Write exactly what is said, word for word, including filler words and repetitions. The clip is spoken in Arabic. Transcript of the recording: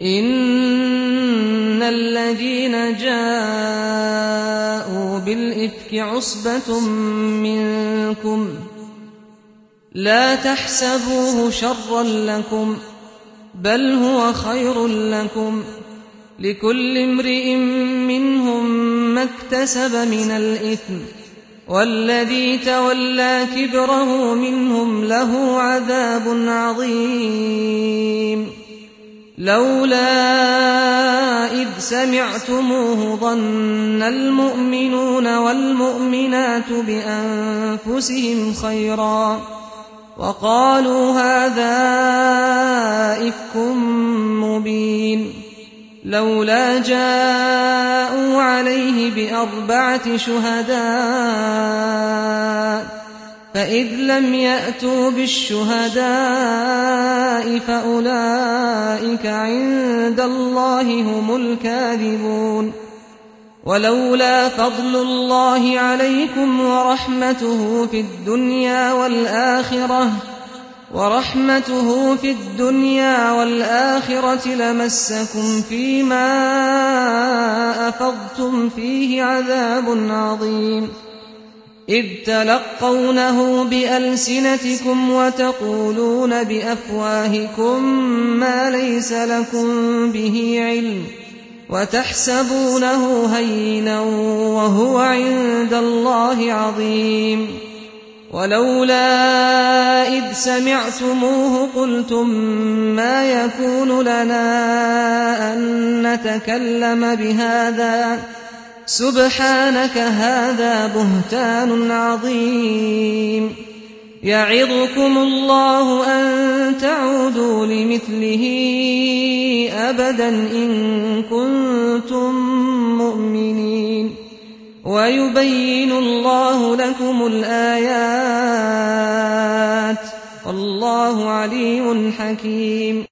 إن الذين جاءوا بالإفك عصبة منكم لا تحسبوه شرا لكم بل هو خير لكم لكل امرئ منهم ما اكتسب من الإثم والذي تولى كبره منهم له عذاب عظيم لولا إذ سمعتموه ظن المؤمنون والمؤمنات بأنفسهم خيرا وقالوا هذا إفك مبين لولا جاءوا عليه بأربعة شهداء فإذ لم يأتوا بالشهداء فأولئك عند الله هم الكاذبون ولولا فضل الله عليكم ورحمته في الدنيا والآخرة ورحمته في الدنيا والآخرة لمسكم فيما أفضتم فيه عذاب عظيم إذ تلقونه بألسنتكم وتقولون بأفواهكم ما ليس لكم به علم وتحسبونه هينا وهو عند الله عظيم ولولا إذ سمعتموه قلتم ما يكون لنا أن نتكلم بهذا سبحانك هذا بهتان عظيم يعظكم الله أن تعودوا لمثله أبدا إن كنتم مؤمنين ويبين الله لكم الآيات والله عليم حكيم